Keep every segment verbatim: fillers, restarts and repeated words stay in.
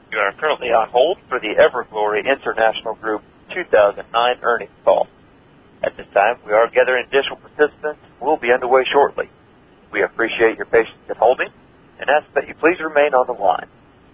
You are currently on hold for the Everglory International Group two thousand nine earnings call. At this time, we are gathering additional participants and will be underway shortly. We appreciate your patience in holding and ask that you please remain on the line.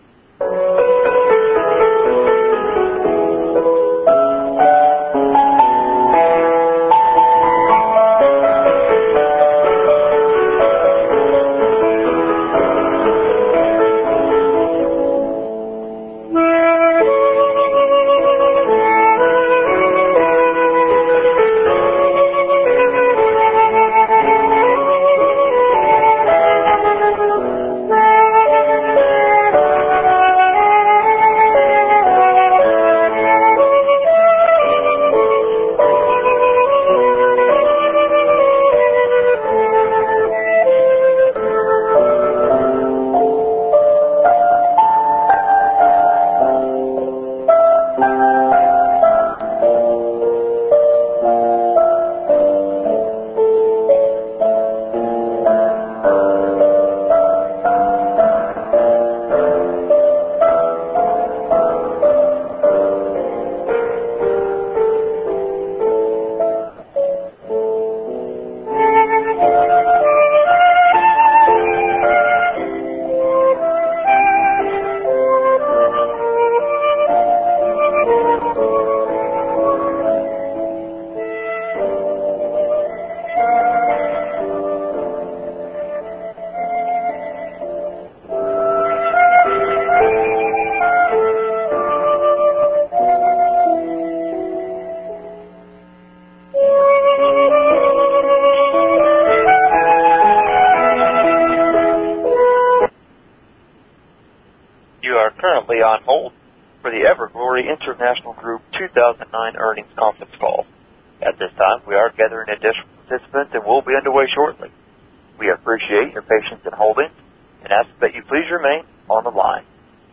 Currently on hold for the Everglory International Group two thousand nine earnings conference call. At this time, we are gathering additional participants and will be underway shortly. We appreciate your patience in holding and ask that you please remain on the line.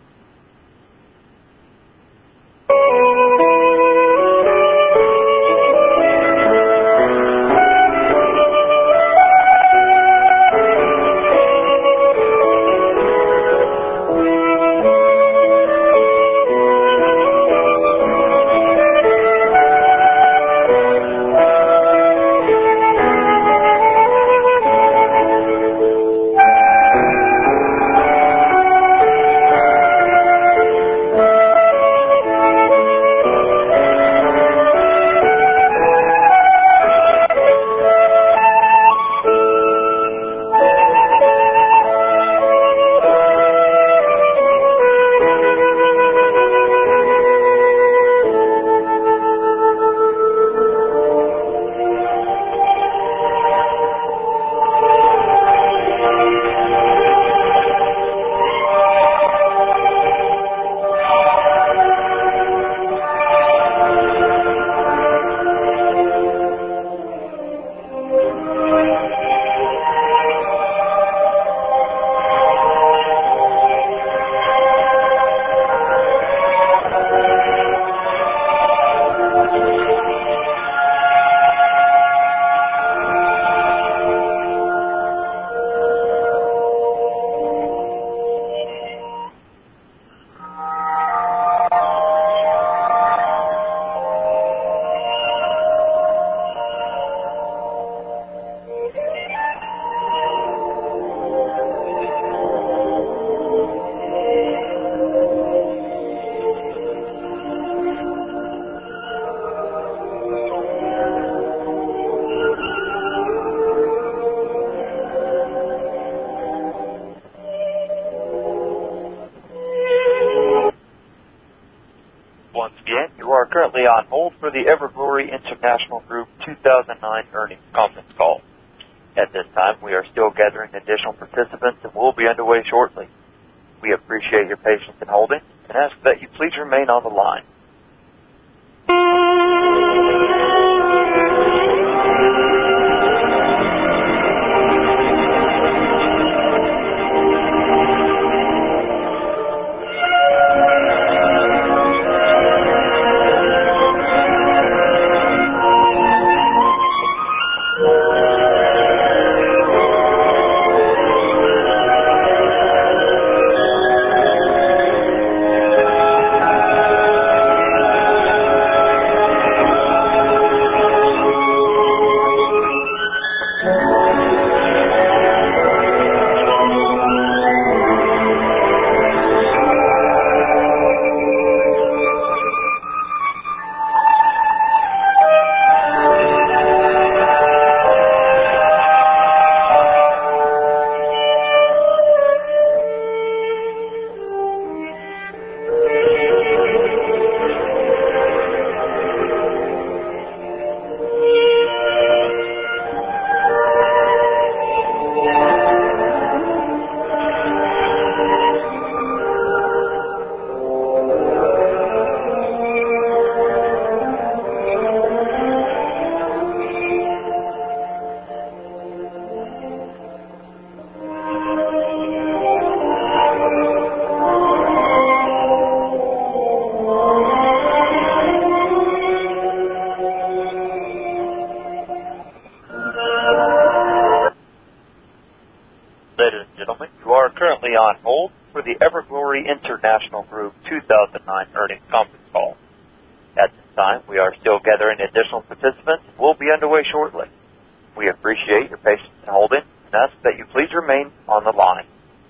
Once again, you are currently on hold for the Everglory International Group two thousand nine earnings conference call. At this time, we are still gathering additional participants and will be underway shortly. We appreciate your patience in holding and ask that you please remain on the line. Ladies and gentlemen, you are currently on hold for the Everglory International Group two thousand nine earnings conference call. At this time, we are still gathering additional participants and will be underway shortly. We appreciate your patience in holding and ask that you please remain on the line.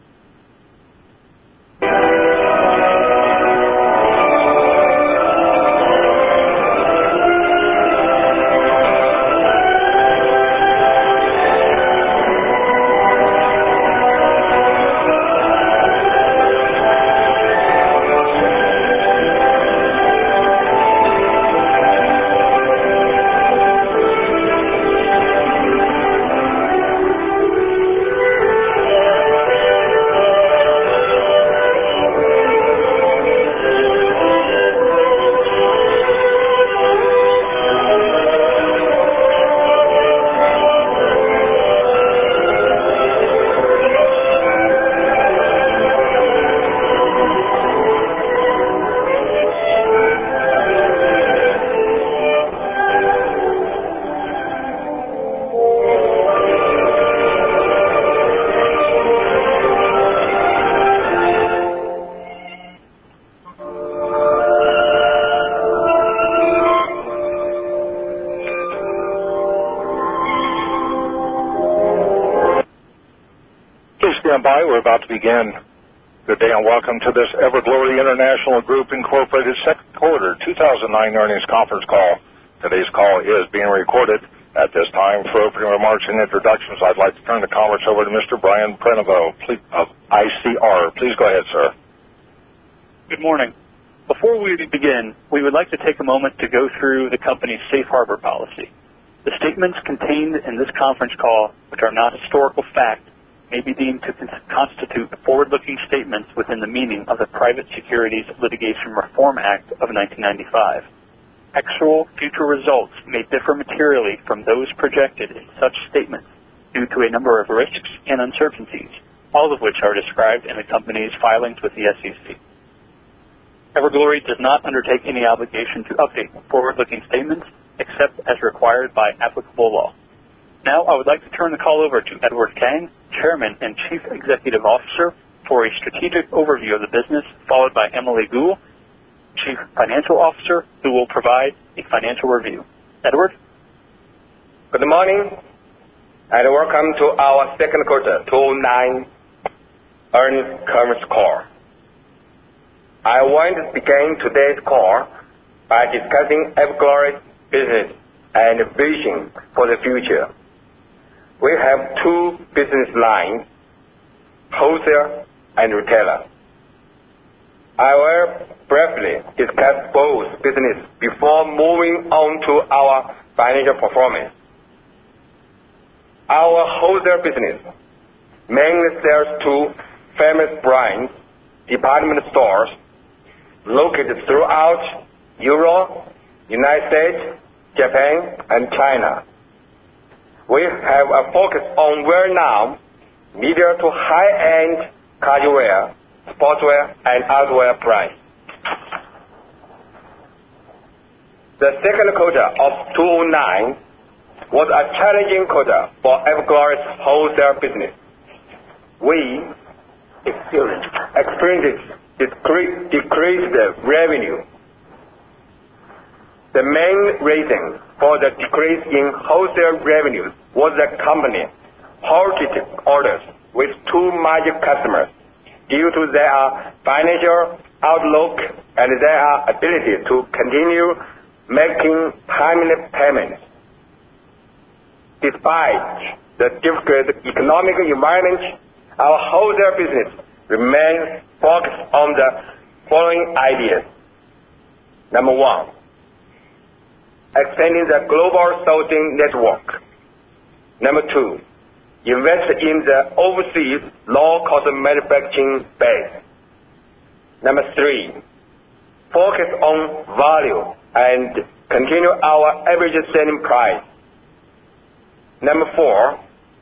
By. We're about to begin. Good day and welcome to this Everglory International Group Incorporated second quarter two thousand nine earnings conference call. Today's call is being recorded. At this time, for opening remarks and introductions, I'd like to turn the conference over to Mister Brian Prenoveau of I C R. Please go ahead, sir. Good morning. Before we begin, we would like to take a moment to go through the company's safe harbor policy. The statements contained in this conference call, which are not historical fact, may be deemed to constitute forward-looking statements within the meaning of the Private Securities Litigation Reform Act of nineteen ninety-five. Actual future results may differ materially from those projected in such statements due to a number of risks and uncertainties, all of which are described in the company's filings with the S E C. Everglory does not undertake any obligation to update forward-looking statements except as required by applicable law. Now, I would like to turn the call over to Edward Kang, Chairman and Chief Executive Officer, for a strategic overview of the business, followed by Emily Gould, Chief Financial Officer, who will provide a financial review. Edward? Good morning, and welcome to our second quarter two thousand nine earnings conference call. I want to begin today's call by discussing Everglory's business and vision for the future. We have two business lines, wholesale and retailer. I will briefly discuss both businesses before moving on to our financial performance. Our wholesale business mainly sells to famous brands, department stores located throughout Europe, United States, Japan, and China. We have a focus on well-known, medium to high-end casual wear, sportswear, and outdoor brands. The second quarter of two thousand nine was a challenging quarter for Everglory's wholesale business. We experienced, experienced decre- decreased revenue. The main reason for the decrease in wholesale revenues was the company halted orders with two major customers due to their financial outlook and their ability to continue making timely payments. Despite the difficult economic environment, our wholesale business remains focused on the following ideas. Number one, expanding the global sourcing network. Number two, invest in the overseas low-cost manufacturing base. Number three, focus on value and continue our average selling price. Number four,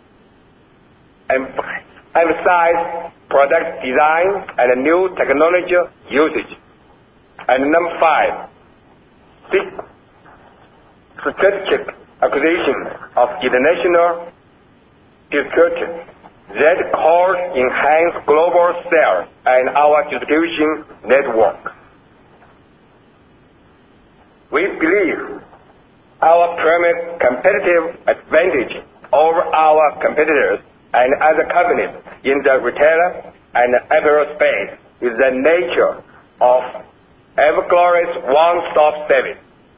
emphasize product design and new technology usage. And number five, seek strategic acquisition of international distributors that cause enhanced global sales and our distribution network. We believe our primary competitive advantage over our competitors and other companies in the retail and apparel space is the nature of Everglory's one-stop service.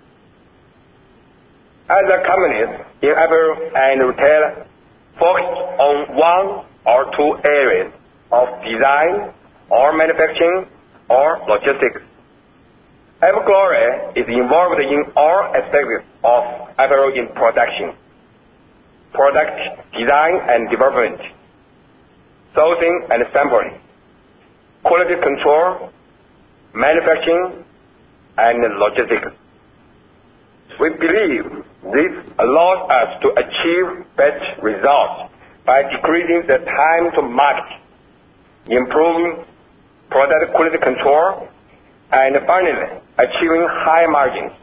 Other companies in apparel and retail focus on one or two areas of design or manufacturing or logistics. Everglory is involved in all aspects of apparel in production, product design and development, sourcing and sampling, quality control, manufacturing, and logistics. We believe this allows us to achieve better results by decreasing the time to market, improving product quality control, and finally, achieving high margins.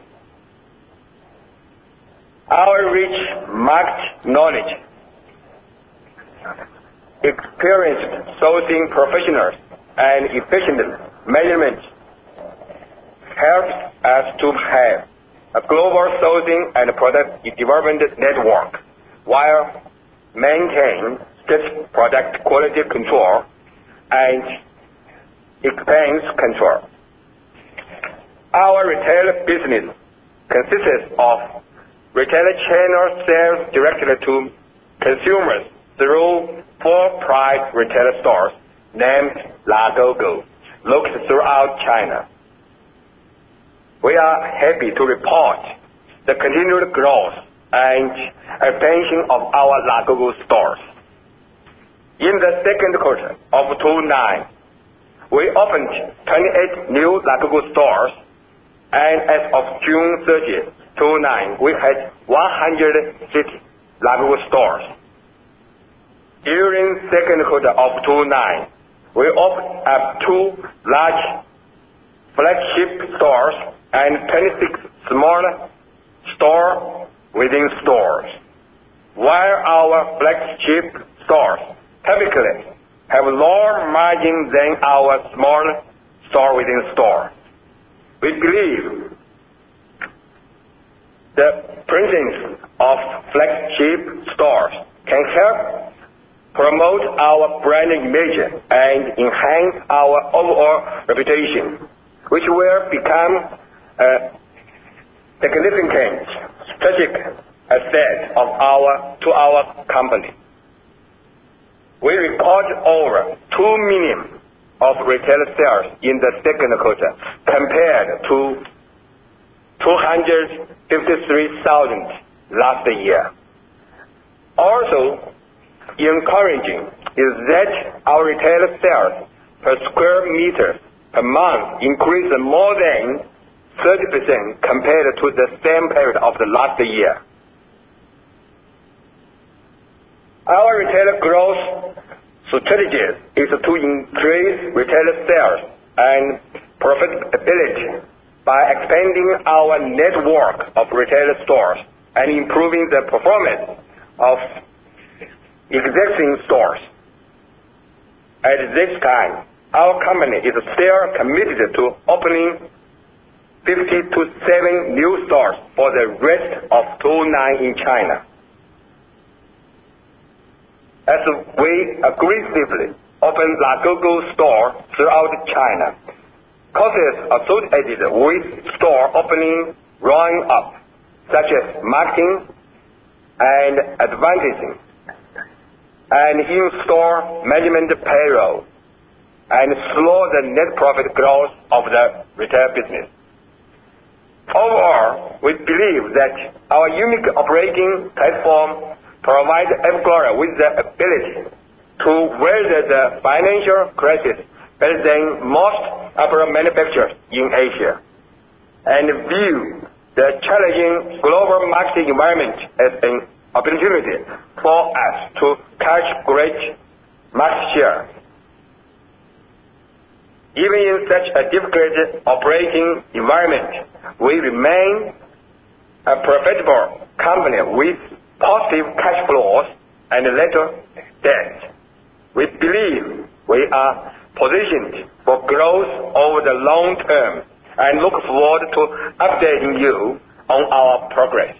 Our rich market knowledge, experienced sourcing professionals, and efficient management helps us to have a global sourcing and product development network while maintaining strict product quality control and expense control. Our retail business consists of retail channel sales directly to consumers through four price retail stores named Lagogo, located throughout China. We are happy to report the continued growth and expansion of our Lagogo stores. In the second quarter of two thousand nine, we opened twenty-eight new Lagogo stores, and as of June thirtieth, two thousand nine, we had one hundred fifty Lagogo stores. During second quarter of two thousand nine, we opened up two large flagship stores and twenty-six smaller stores within stores. While our flagship stores typically have lower margin than our smaller store within store, we believe the presence of flagship stores can help promote our brand image and enhance our overall reputation, which will become a significant strategic asset of our to our company. We recorded over two million of retail sales in the second quarter compared to two hundred fifty-three thousand last year. Also encouraging is that our retail sales per square meter per month increased more than thirty percent compared to the same period of the last year. Our retail growth strategy is to increase retail sales and profitability by expanding our network of retail stores and improving the performance of existing stores. At this time, our company is still committed to opening fifty to seven new stores for the rest of two thousand nine in China. As we aggressively open Lagogo stores throughout China, costs associated with store opening growing up, such as marketing and advertising, and in-store management payroll, and slow the net profit growth of the retail business. Overall, we believe that our unique operating platform provides Everglory with the ability to weather the financial crisis better than most apparel manufacturers in Asia, and view the challenging global market environment as an opportunity for us to catch great market share. Even in such a difficult operating environment, we remain a profitable company with positive cash flows and little debt. We believe we are positioned for growth over the long term and look forward to updating you on our progress.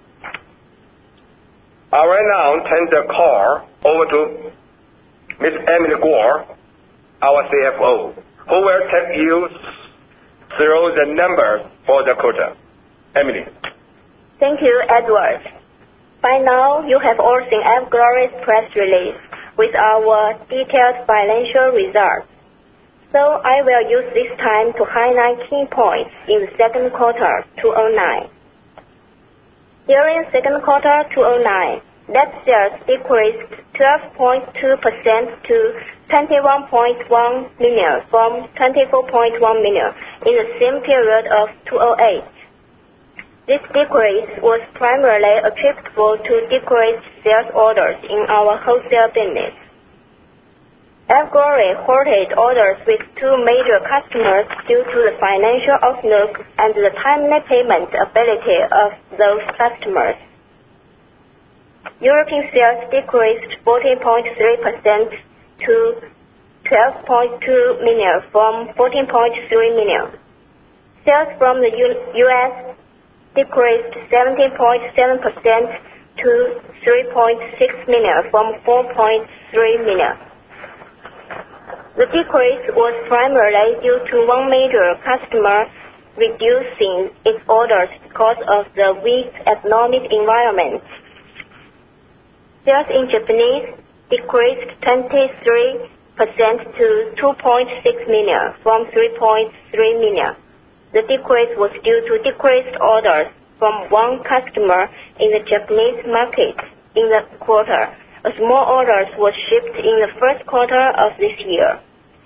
I will now turn the call over to Miz Emily Guo, our C F O, who will take you through the numbers for the quarter. Emily. Thank you, Edward. By now, you have all seen Everglory's press release with our detailed financial results. So I will use this time to highlight key points in the second quarter two thousand nine. During second quarter two thousand nine, net sales decreased twelve point two percent to twenty-one point one million from twenty-four point one million in the same period of two thousand eight. This decrease was primarily attributable to decreased sales orders in our wholesale business. Everglory halted orders with two major customers due to the financial outlook and the timely payment ability of those customers. European sales decreased fourteen point three percent to twelve point two million from fourteen point three million. Sales from the U S decreased seventeen point seven percent to three point six million from four point three million. The decrease was primarily due to one major customer reducing its orders because of the weak economic environment. Sales in Japanese decreased twenty-three percent to two point six million from three point three million. The decrease was due to decreased orders from one customer in the Japanese market in the quarter, as more orders were shipped in the first quarter of this year.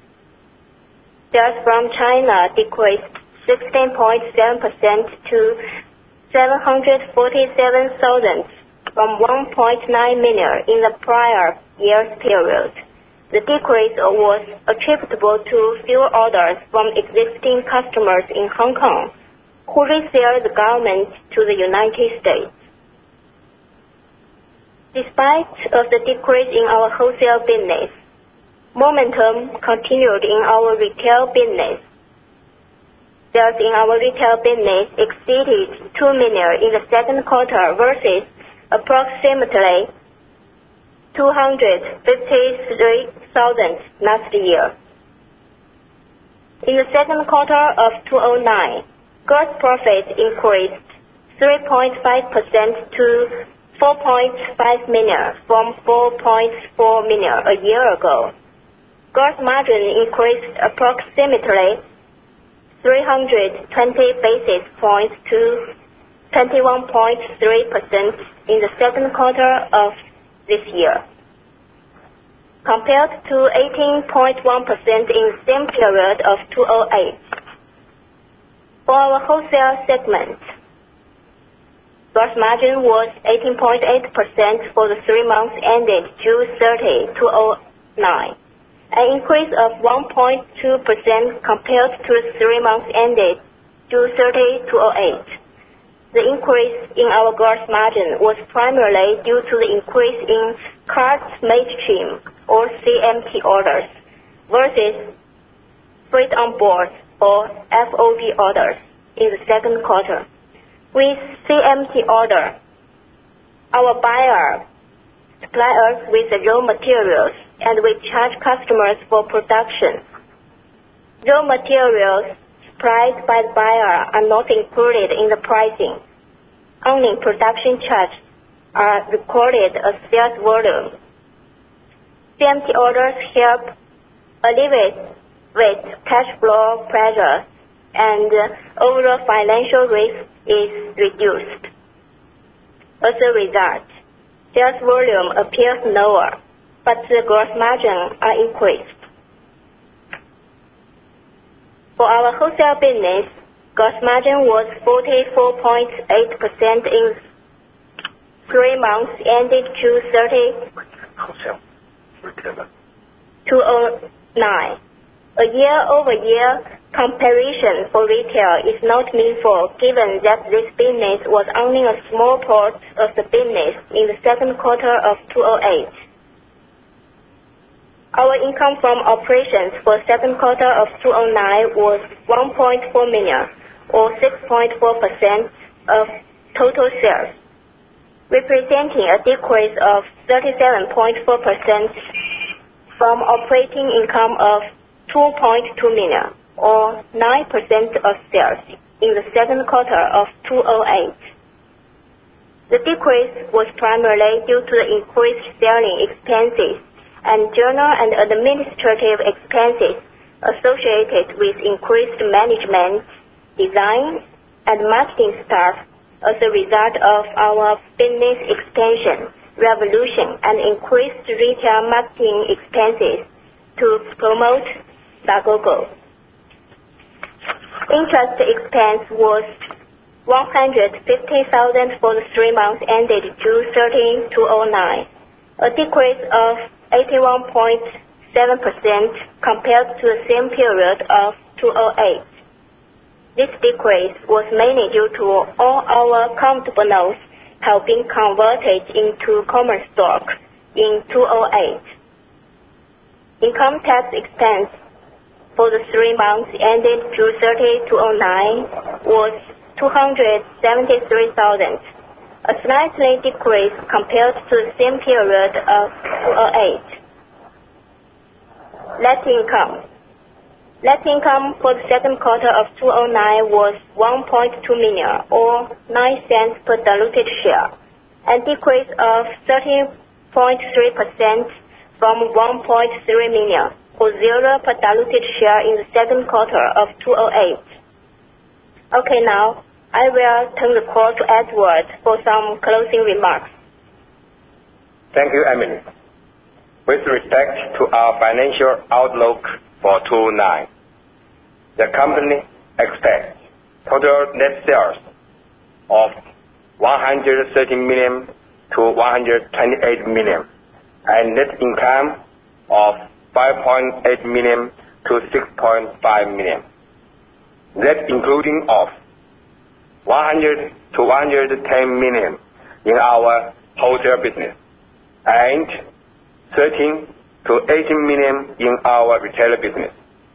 Sales from China decreased sixteen point seven percent to seven hundred forty-seven thousand from one point nine million in the prior year's period. The decrease was attributable to fewer orders from existing customers in Hong Kong who resell the garments to the United States. Despite of the decrease in our wholesale business, momentum continued in our retail business. Sales in our retail business exceeded two million in the second quarter versus approximately two hundred fifty-three thousand last year. In the second quarter of two thousand nine, gross profit increased three point five percent to four point five million from four point four million a year ago. Gross margin increased approximately three hundred twenty basis points to twenty-one point three percent in the second quarter of this year, compared to eighteen point one percent in the same period of two thousand eight. For our wholesale segment, gross margin was eighteen point eight percent for the three months ended June thirtieth, two thousand nine. An increase of one point two percent compared to the three months ended June thirtieth, two thousand eight. The increase in our gross margin was primarily due to the increase in cards made trim or C M T orders versus freight on board or F O B orders in the second quarter. With C M T order, our buyer supply us with the raw materials and we charge customers for production. Raw materials supplied by the buyer are not included in the pricing. Only production charges are recorded as sales volume. C M T orders help alleviate with cash flow pressure and overall financial risk is reduced. As a result, sales volume appears lower, but the gross margin are increased. For our wholesale business, gross margin was forty-four point eight percent in three months ended June thirtieth, two thousand nine. A year-over-year comparison for retail is not meaningful given that this business was only a small part of the business in the second quarter of two thousand eight. Our income from operations for second quarter of two thousand nine was one point four million, or six point four percent of total sales, representing a decrease of thirty-seven point four percent from operating income of two point two million, or nine percent of sales in the second quarter of two thousand eight. The decrease was primarily due to the increased selling expenses and general and administrative expenses associated with increased management, design, and marketing staff as a result of our business expansion, revolution, and increased retail marketing expenses to promote Lagogo. Interest expense was one hundred fifty thousand dollars for the three months ended June thirtieth, two thousand nine, a decrease of eighty-one point seven percent compared to the same period of two thousand eight. This decrease was mainly due to all our convertible notes have been converted into common stock in two thousand eight. Income tax expense for the three months ended June thirtieth, two thousand nine was two hundred seventy-three thousand dollars, a slightly decrease compared to the same period of two thousand eight. Net income. Net income for the second quarter of two thousand nine was one point two million, or nine cents per diluted share, a decrease of thirteen point three percent from one point three million, or zero per diluted share in the second quarter of two thousand eight. Okay, now I will turn the call to Edward for some closing remarks. Thank you, Emily. With respect to our financial outlook for two thousand nine, the company expects total net sales of one hundred thirteen million to one hundred twenty-eight million, and net income of five point eight million to six point five million. Net including of one hundred to one hundred ten million in our wholesale business, and thirteen to eighteen million in our retailer business.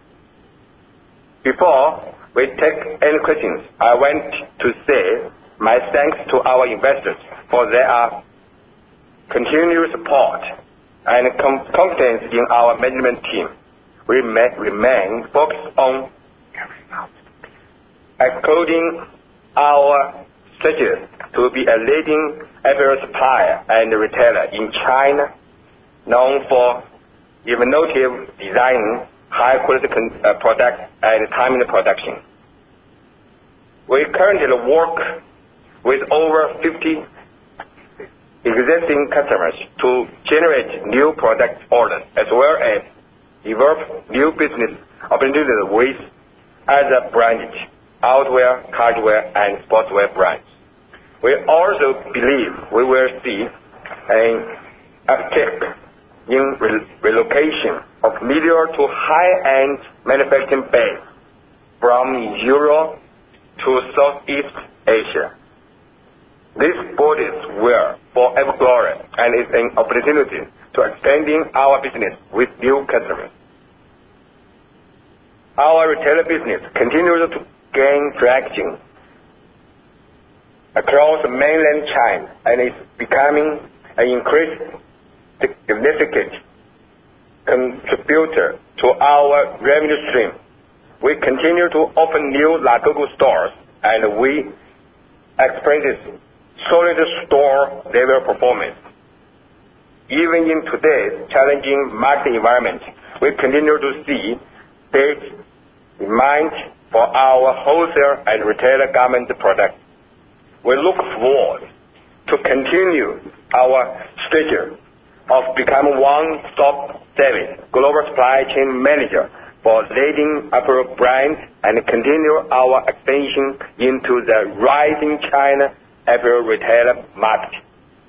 Before we take any questions, I want to say my thanks to our investors for their continued support and com- confidence in our management team. We may remain focused on executing our strategy to be a leading apparel supplier and retailer in China, known for innovative design, high quality con- uh, products, and timely production. We currently work with over fifty existing customers to generate new product orders, as well as develop new business opportunities with other branded outwear, casualwear, and sportswear brands. We also believe we will see an uptick in re- relocation of medium to high-end manufacturing base from Europe to Southeast Asia. This bodes well for Everglory and is an opportunity to expanding our business with new customers. Our retailer business continues to gain traction across mainland China and is becoming an increased significant contributor to our revenue stream. We continue to open new Lagogo stores, and we experience solid store level performance. Even in today's challenging market environment, we continue to see steady demand for our wholesale and retailer garment products. We look forward to continue our strategy of becoming one-stop service global supply chain manager for leading apparel brands and continue our expansion into the rising China apparel retailer market.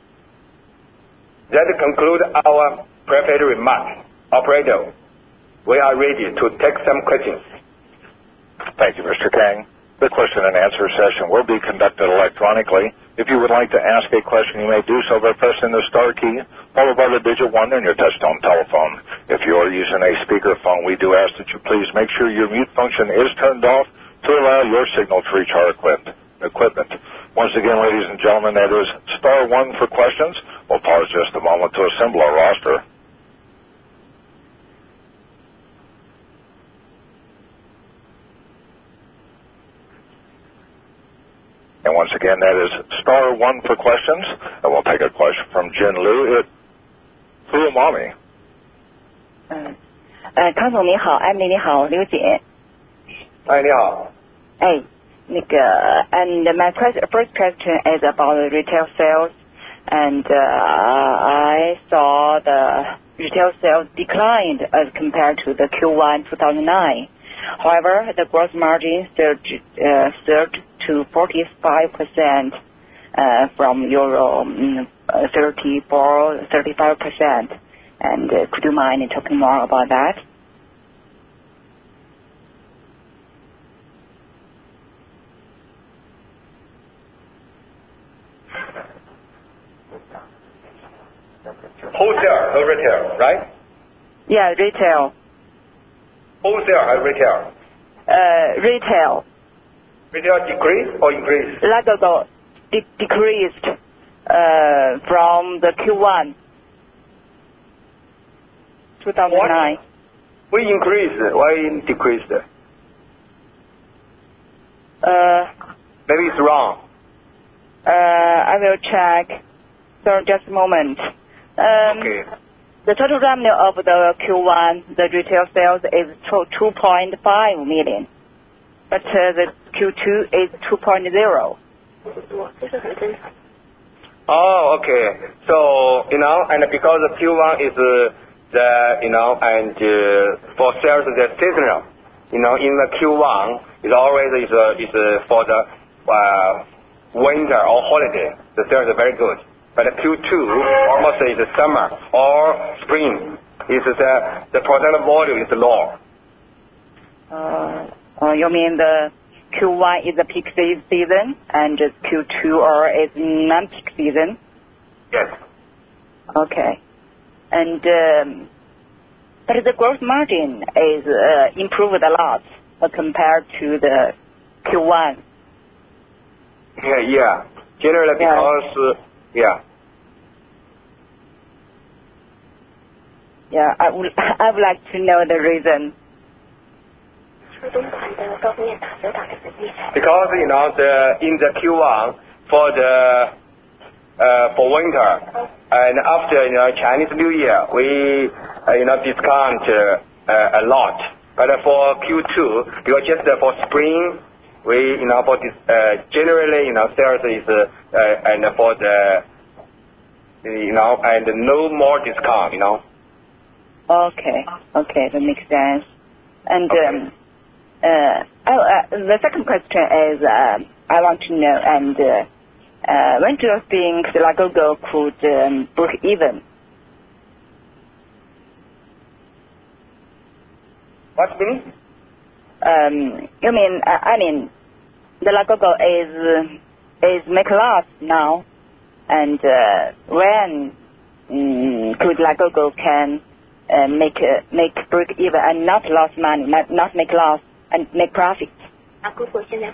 That concludes our prepared remarks. Operator, we are ready to take some questions. Thank you, Mister Kang. The question and answer session will be conducted electronically. If you would like to ask a question, you may do so by pressing the star key, followed by the digit one on your touchtone telephone. If you are using a speakerphone, we do ask that you please make sure your mute function is turned off to allow your signal to reach our equipment. Once again, ladies and gentlemen, that is star one for questions. We'll pause just a moment to assemble our roster. And once again, that is star one for questions. And we'll take a question from Jin Liu at Fuamami. 嗯，呃，康总你好，艾米你好，刘姐。 哎，你好。 哎，那个 and my question, first question is about the retail sales, and uh, I saw the retail sales declined as compared to the Q one two thousand nine. However, the gross margin surged, uh, surged to forty-five percent uh, from your um, thirty-four, thirty-five percent. And uh, could you mind talking more about that? Wholesale or retail, right? Yeah, retail. Wholesale or retail? Uh, retail. Retail decreased or increased? Lagogo de- decreased uh, from the Q one two thousand nine. What? We increased. Why decreased? Uh, Maybe it's wrong. uh, I will check. So just a moment. Um, Okay. The total revenue of the Q one, the retail sales is two point five million, but uh, the Q two is two point zero. Oh, okay. So, you know, and because the Q one is uh, the, you know, and uh, for sales the seasonal, you know, in the Q one, it always is, uh, is uh, for the uh, winter or holiday. The sales are very good. But the Q two almost is summer or spring. Is the the product volume is low. Uh, uh, you mean the Q one is the peak season and the Q two or is non-peak season? Yes. Okay. And um, but the gross margin is uh, improved a lot uh, compared to the Q one. Yeah, yeah. Generally because uh, yeah. Yeah, I would I would like to know the reason. Because you know the in the Q one for the uh, for winter and after you know Chinese New Year we uh, you know discount uh, uh, a lot. But uh, for Q two because just uh, for spring we you know for this uh, generally you know sales is uh, uh, and for the you know and no more discount you know. Okay, okay, that makes sense. And Okay. um, uh, I, uh, the second question is, uh, I want to know, and uh, uh, when do you think the Lagogo could um, break even? What mean? Um, you mean, uh, I mean, the Lagogo is is make loss now, and uh, when um, could Lagogo can uh, make uh, make break even and not lose money, not not make loss and make profit? I think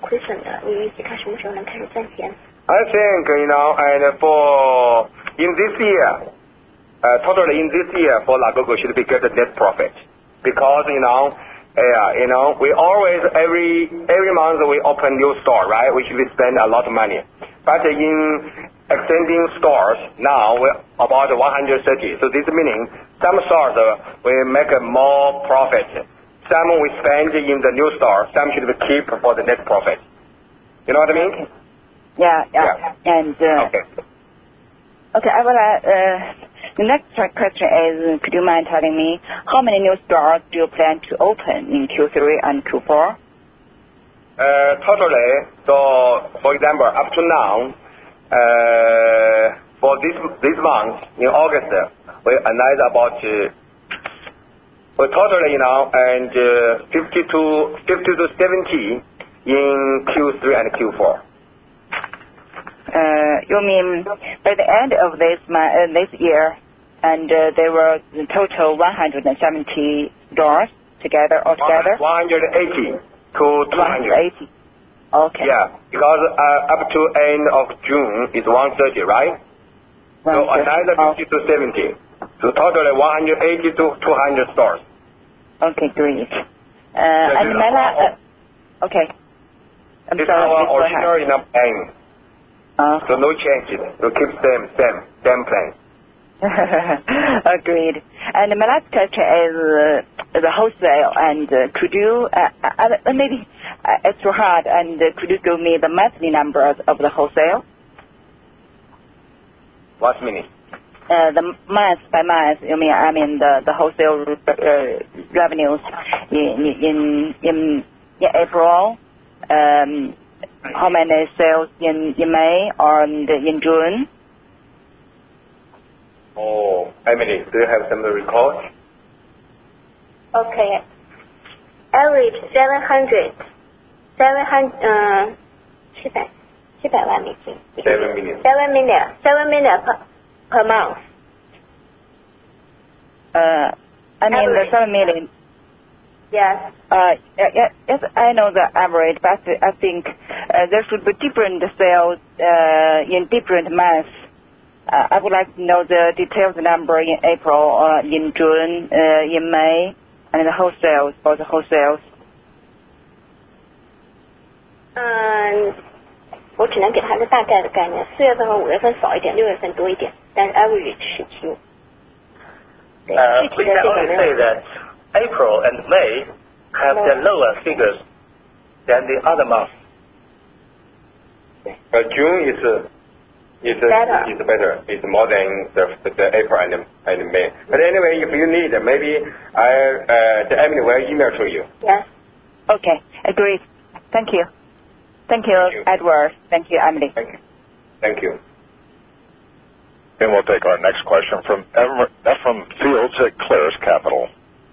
you know, and for in this year, uh, totally in this year for Lagogo should be get a net profit because you know, uh, you know, we always every every month we open new store, right? We should spend a lot of money, but in extending stores now we're about one hundred thirty. So this meaning some stores uh, we make a more profit. Some we spend in the new store. Some should be keep for the net profit. You know what I mean? Okay. Yeah, yeah, Yeah. and uh, Okay. okay. I will. Uh, the next question is, could you mind telling me how many new stores do you plan to open in Q three and Q four? Uh, totally. So, for example, up to now, uh, for this this month in August, we analyze about uh, well, totally, you know, and uh, fifty to fifty to seventy in Q three and Q four. Uh, you mean by the end of this month, uh, this year, and uh, there were in total one hundred seventy stores together altogether? one hundred eighty to two hundred. one hundred eighty. Okay. Yeah, because uh, up to end of June is one hundred thirty, right? So another fifty to seventy. So totally one hundred eighty to two hundred stores. Okay, great. Uh, and my last, uh, okay. I'm it's sorry, our please go original ahead. enough plan. Uh, So no changes. We keep same, same, same plan. Agreed. And my last question is uh, the wholesale. And uh, could you, uh, uh, maybe uh, it's too hard, and uh, could you give me the monthly numbers of the wholesale? What's meaning? Uh, the month by month, you mean, I mean the, the wholesale uh, revenues in, in, in, in April, um, how many sales in, in May or in, the, in June? Oh, Emily, do you have some record? Okay. Average seven hundred, seven hundred, 呃，七百七百万美金。 Seven million. Seven million, seven million per per month. Uh, I mean Average. the seven million. Yes. Uh, yes, yes, I know the average, but I think uh, there should be different sales uh, in different months. Uh, I would like to know the detailed number in April, uh, in June, uh, in May, and the wholesales for the wholesales. 嗯，我只能给他个大概的概念。四月份和五月份少一点，六月份多一点，但是 average 十七。对， Uh, 具 we 体的 can 这个 only 没 say 有。 that April and May have the lower figures than the other months. But June is uh, is uh, Better. is better. It's more than the, the April and, and May. But anyway, if you need, maybe I uh, the Emily will email to you. Yes. Okay, agreed. Thank you. Thank you, Thank you. Edward. Thank you, Emily. Thank you. Thank you. And we'll take our next question from Ephraim Fields at Claris Capital.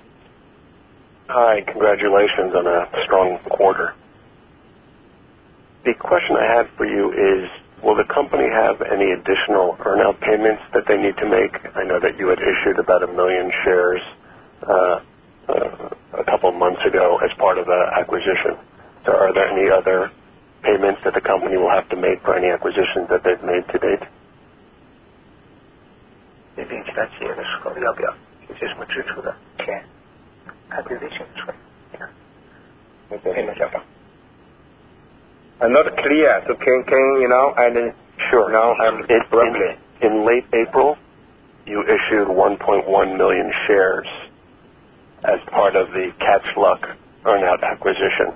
Hi, congratulations on a strong quarter. The question I had for you is, will the company have any additional earn-out payments that they need to make? I know that you had issued about a million shares uh, uh, a couple of months ago as part of the acquisition. So are there any other payments that the company will have to make for any acquisitions that they've made to date? 拟定其他企业的时候，要不要有些什么支出的钱 acquisition 出来？ I'm not clear, so can can you know and Sure. now I'm in, correctly. in, in late April, you issued one point one million shares as part of the Catch Luck earn-out acquisition.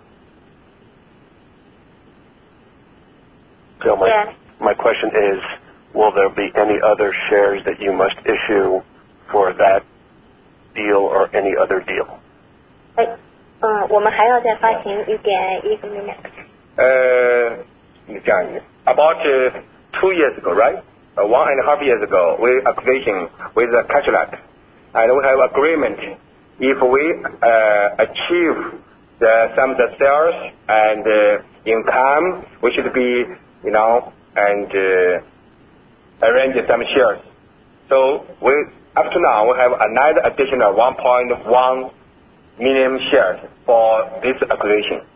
So my, Yes. my question is, will there be any other shares that you must issue for that deal or any other deal? 哎，嗯，我们还要再发行一点一个 million。 Uh, about uh, two years ago, right? Uh, one and a half years ago, we acquisition with uh, Catchlock, and we have agreement. If we uh, achieve the, some of the sales and uh, income, we should be, you know, and uh, arrange some shares. So we up to now we have another additional one point one million shares for this acquisition.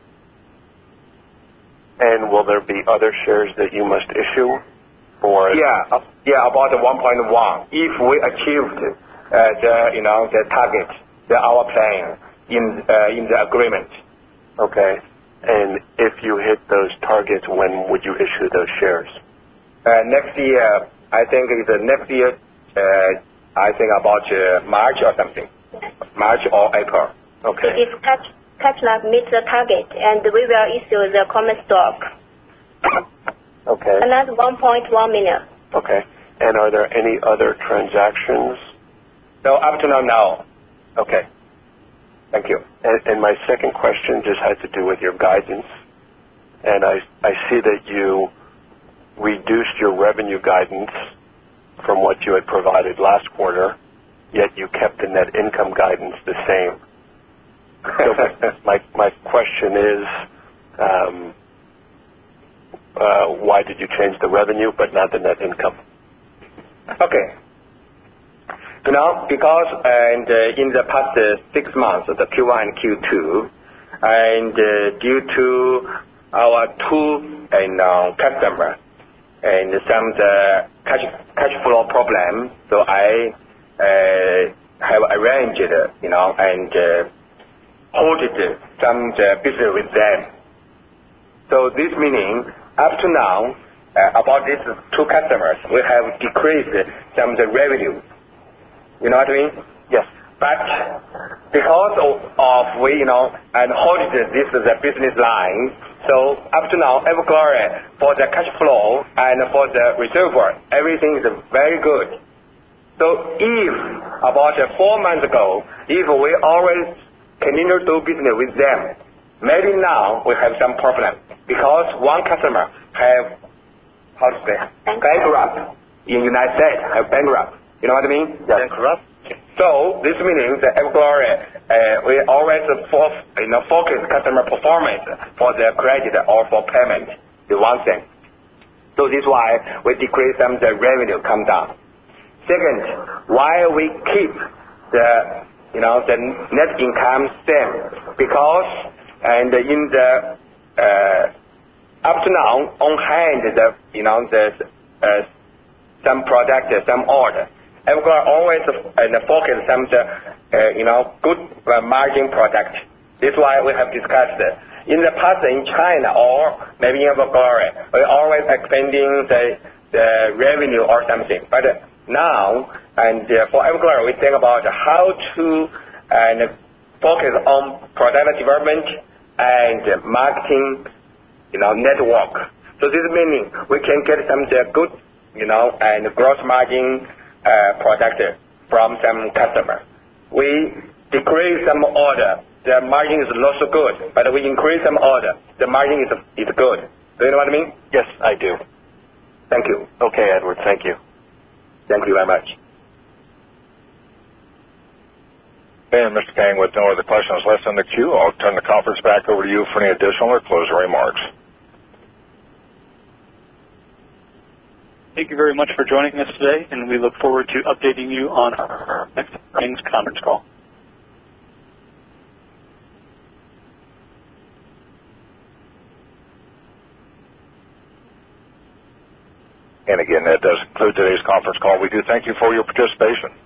And will there be other shares that you must issue for? Yeah, uh, yeah, about one point one. If we achieved uh, the, you know, the target, the our plan in uh, in the agreement. Okay. And if you hit those targets, when would you issue those shares? Uh, next year, I think it's uh, next year. Uh, I think about uh, March or something. March or April. Okay. If Catch Catchlock meets the target, and we will issue the common stock. Okay. Another one point one million. Okay. And are there any other transactions? So up to now, no. Okay. Thank you. And, and my second question just had to do with your guidance. And I, I see that you reduced your revenue guidance from what you had provided last quarter, yet you kept the net income guidance the same. So my, my question is, Um, uh, why did you change the revenue but not the net income? Okay. You know, because and uh, in the past uh, six months, the Q one and Q two, and uh, due to our two you know, customers and some the cash cash flow problem, so I uh, have arranged, you know, and uh, holded some uh, business with them. So this meaning up to now, uh, about these two customers, we have decreased some of the revenue. You know what I mean? Yes. But because of, of we, you know, and holded this is a business line, so up to now, Everglory for the cash flow and for the reservoir, everything is very good. So if about uh, four months ago, if we always continue to do business with them, maybe now we have some problem because one customer have, how to say, bankrupt in United States, have bankrupt. You know what I mean? Yes. Bankrupt. So this means that Everglory, uh, we always for, you know, focus customer performance for the credit or for payment, the one thing. So this is why we decrease some of the revenue come down. Second, why we keep the, you know, the net income same? Because and in the uh, up to now on hand the, you know, the uh, some product, some order. Everglory always uh, focus some the, uh, you know, good uh, margin product. This is why we have discussed it. In the past in China or maybe in Everglory, we always expanding the, the revenue or something. But now, and uh, for Everglory, we think about how to uh, focus on product development and marketing, you know, network. So this meaning we can get some the good, you know, and gross margin uh, product from some customer. We decrease some order, the margin is not so good, but we increase some order, the margin is, is good. Do you know what I mean? Yes, I do. Thank you. Okay, Edward, thank you. Thank you very much. And Mister Kang, with no other questions left in the queue, I'll turn the conference back over to you for any additional or closing remarks. Thank you very much for joining us today, and we look forward to updating you on our next earnings conference call. And again, that does conclude today's conference call. We do thank you for your participation.